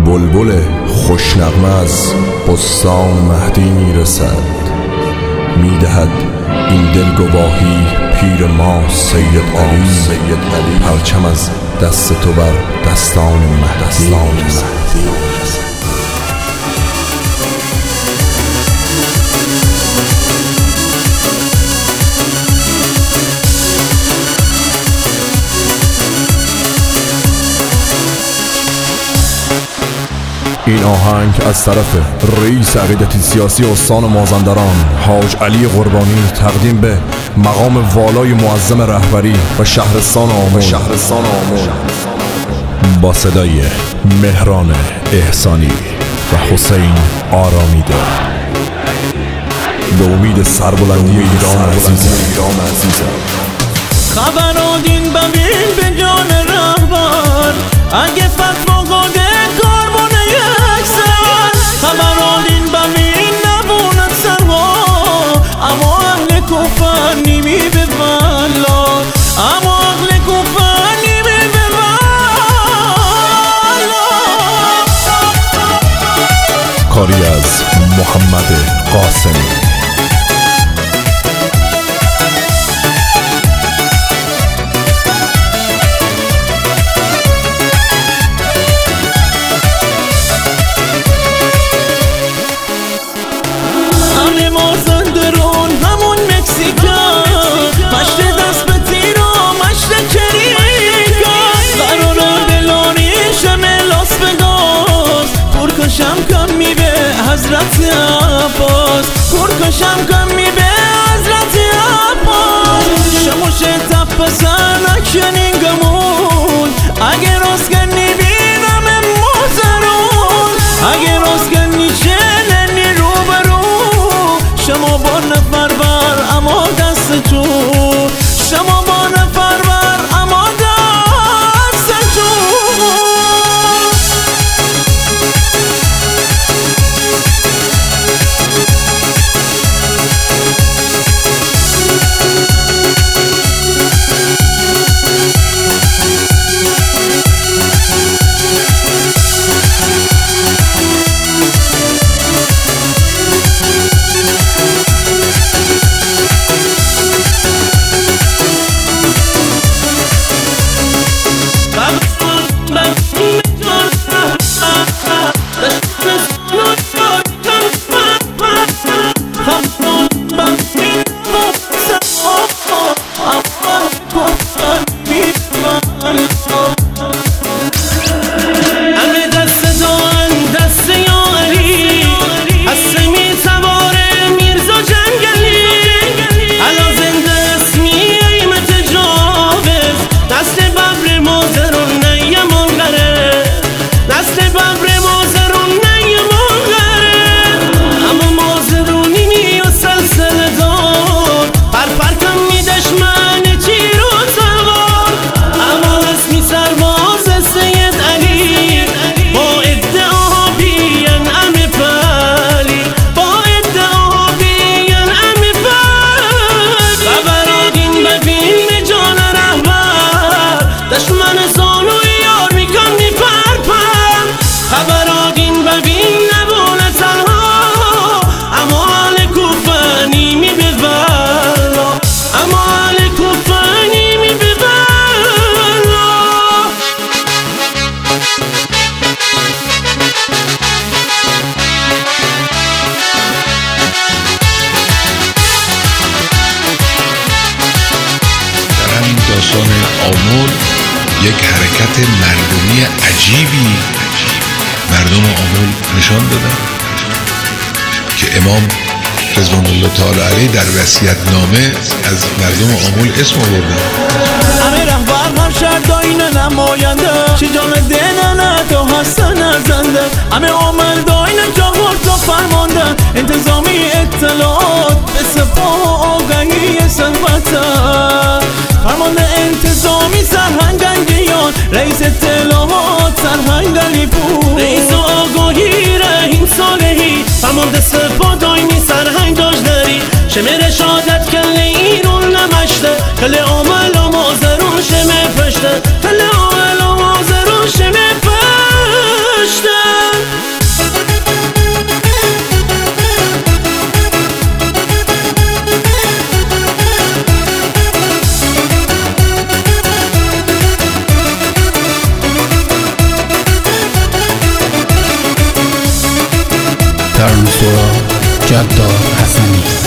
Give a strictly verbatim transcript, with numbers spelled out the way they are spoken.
بلبل خوشنغمه از بستان مهدی میرسد، میدهد این دل گواهی پیر ما سید علی، پرچم از دست تو بر دستان مهدی. این آهنگ از طرف رئیس عقیدتی سیاسی استان مازندران حاج علی قربانی تقدیم به مقام والای معظم رهبری و شهرستان آمل با صدای مهران احسانی و حسین آرامیده، به امید سربلندی ایران عزیزم. خبر آدین ببین به جان رهبر، اگه فتوا گاده کارمونه یک سر. خبر آدین ببین نبوند سرها، اما اهل کفر نیمی به والا، اما اهل کفر نیمی به والا. کاری از محمد قاسمی. پرکشم کم می به حضرت عباس، پرکشم کم می به حضرت عباس. شموش تپسن اکنین گمون، اگه راست کنی بینم محترون، اگه راست کنی چننی رو برو. شما با نفر بر اما دست تو، شما با نفر بر اما دست تو. آمل یک حرکت مردمی عجیبی مردم آمل نشان دادن که امام رضوان الله تعالی علیه در وصیت‌نامه از مردم آمل اسم آوردن. همه رهبر هر شهر داینه نماینده، چی جان دینه نه تو هستن ارزنده. همه آمل داینه جاور تو فرمانده، انتظامی اطلاعات به سپاه آگهی ثروته. فرمانده انتظامی سرهنگنگیان، رئیس اطلاعات سرهنگ علی پور، رئیس آگاهی رحیم صالحی، فرمانده سپاه داینی سرهنگ داشتری. شمه رشادت کل ایرون نمشته، کل آمل و مازرون شمه پشته، کل آمل و مازرون شمه پشته. دارنسورا جدار حسنی.